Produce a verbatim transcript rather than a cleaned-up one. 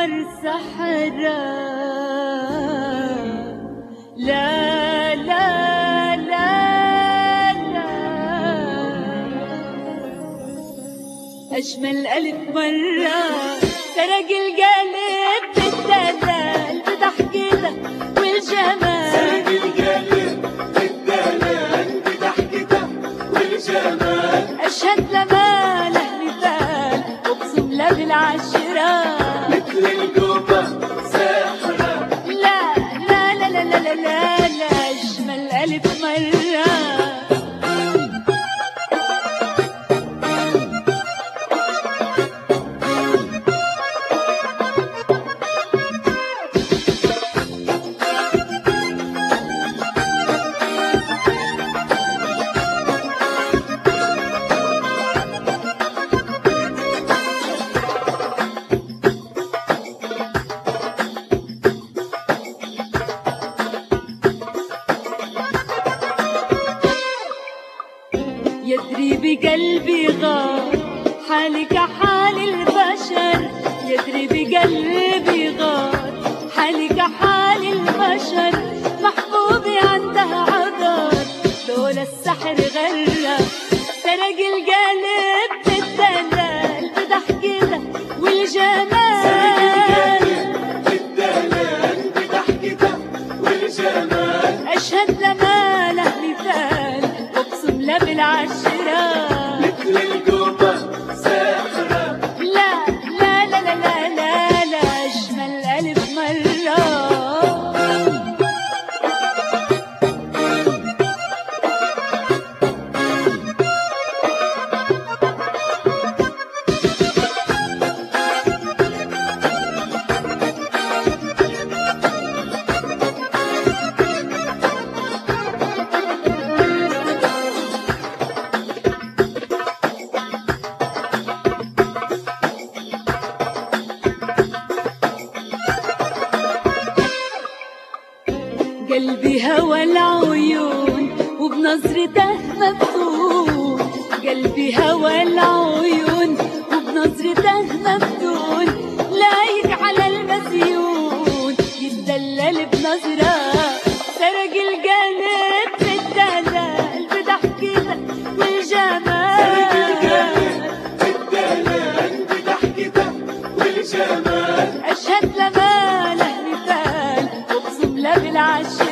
القمر سحرة. لا لا لا لا أجمل ألف مرة سرق القلب بالدلال بضحكتك والجمال. سرق القلب بالدلال بضحكتك والجمال. أشهد لما له مثال أقسم له بالعشرة مثل القمر ساحرة. لا لا لا لا لا لا لا أجمل ألف مرة. يدري بقلبي غار حالك حال البشر. يدري بقلبي غار حالك حال البشر. محبوبي عندها عذر لولا السحر غرة. سرق القلب بالدلال بضحكتك والجمال. سرق القلب بالدلال بضحكتك والجمال. أشهد لما له مثال أقسم له بالعشرة مثل القمر ساحرة. لا لا لا لا لا لا لا أجمل ألف مرة. قلبي هوى العيون وبنظرته مفتون. قلبي هوى العيون وبنظرته مفتون. لايق على المسيون يتدلل بنظرة. سرق القلب بالدلال بضحكتك والجمال. سرق القلب بالدلال بضحكتك والجمال. أشهد لما له مثال أقسم له بالعشرة